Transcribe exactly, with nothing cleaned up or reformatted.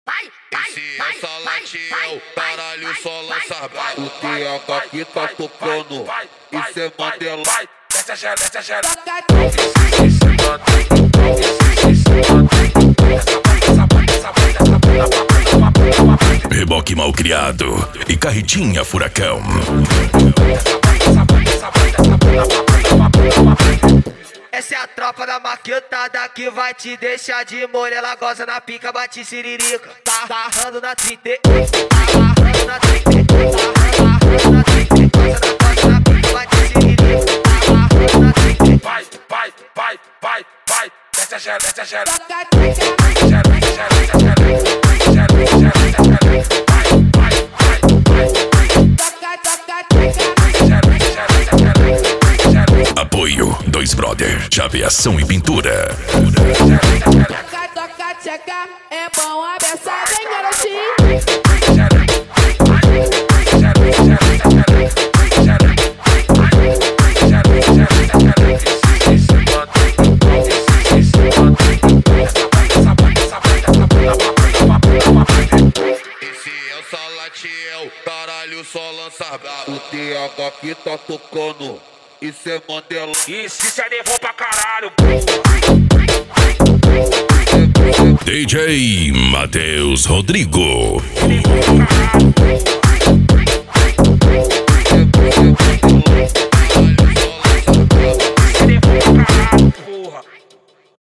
Esse é só latio, caralho, só lança brabo. O T H que tá tocando, isso é Mandela. Desce a xereca, desce a xereca. Reboque mal criado e carretinha furacão. Essa é a tropa da maquetada que vai te deixar de molho. Ela goza na pica, bate siririca. Tá agarrando na trinta, tá agarrando na trinta, tá agarrando na trinta. Goza na pica, bate siririca. Tá agarrando na trinta. Vai, vai, vai, vai, vai. Desce a xereca, desce a xereca. Apoio Dois Brother, chaveação e pintura. Toca, toca, tcheca, é bom a beça, vem garotinho. Esse é só latio, caralho, só lança brabo. O T H que tá tocando, isso é Mandela. Isso, isso é levou pra caralho. D J Matheus Rodrigo. Levou pra caralho.